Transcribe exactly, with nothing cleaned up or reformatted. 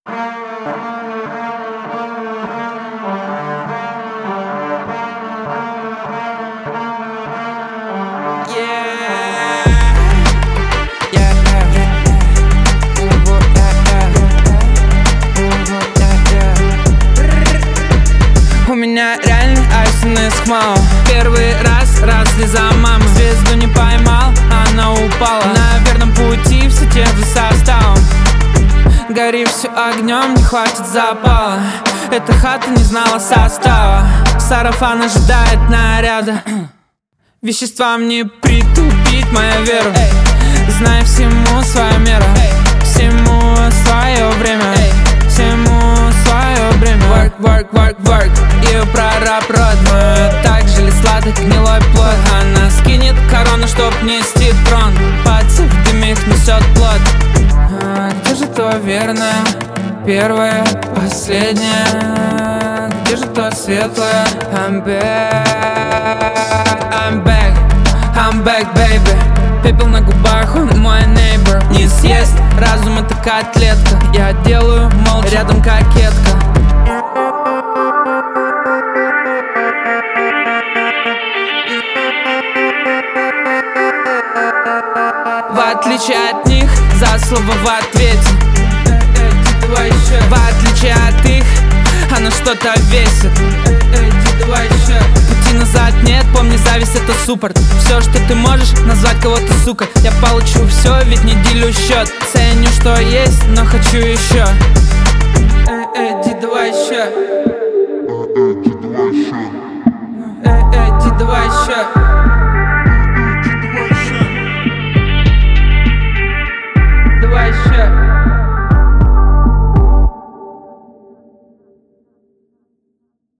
У меня реально айсенес хмао. Первый раз, раз за маму. Звезду не поймал, она упала. На верном пути все тем же составом. Гори все огнем, не хватит запала. Эта хата не знала состава. Сарафан ожидает наряда. Веществам не притупить мою веру. Знай всему свою меру. Всему свое время. Всему свое время. Work, work, work, work. И прораб рот мой. Так же ли сладок гнилой плод. Она скинет корону, чтоб нести трон. Пальцы в дыме их несет плод. А где же то верное? Первое, последнее. Где же то светлое? I'm back, I'm back, I'm back, baby. Пепел на губах, он мой neighbor. Не съест, разум это котлетка. Я делаю молча, рядом кокетка. В отличие от них, за слово в ответе. В отличие от их, она что-то весит. Пути назад нет, помни, зависть это суппорт. Все, что ты можешь, назвать кого-то сука. Я получу все, ведь не делю счет. Ценю, что есть, но хочу еще. Эй, эй, ди, давай еще.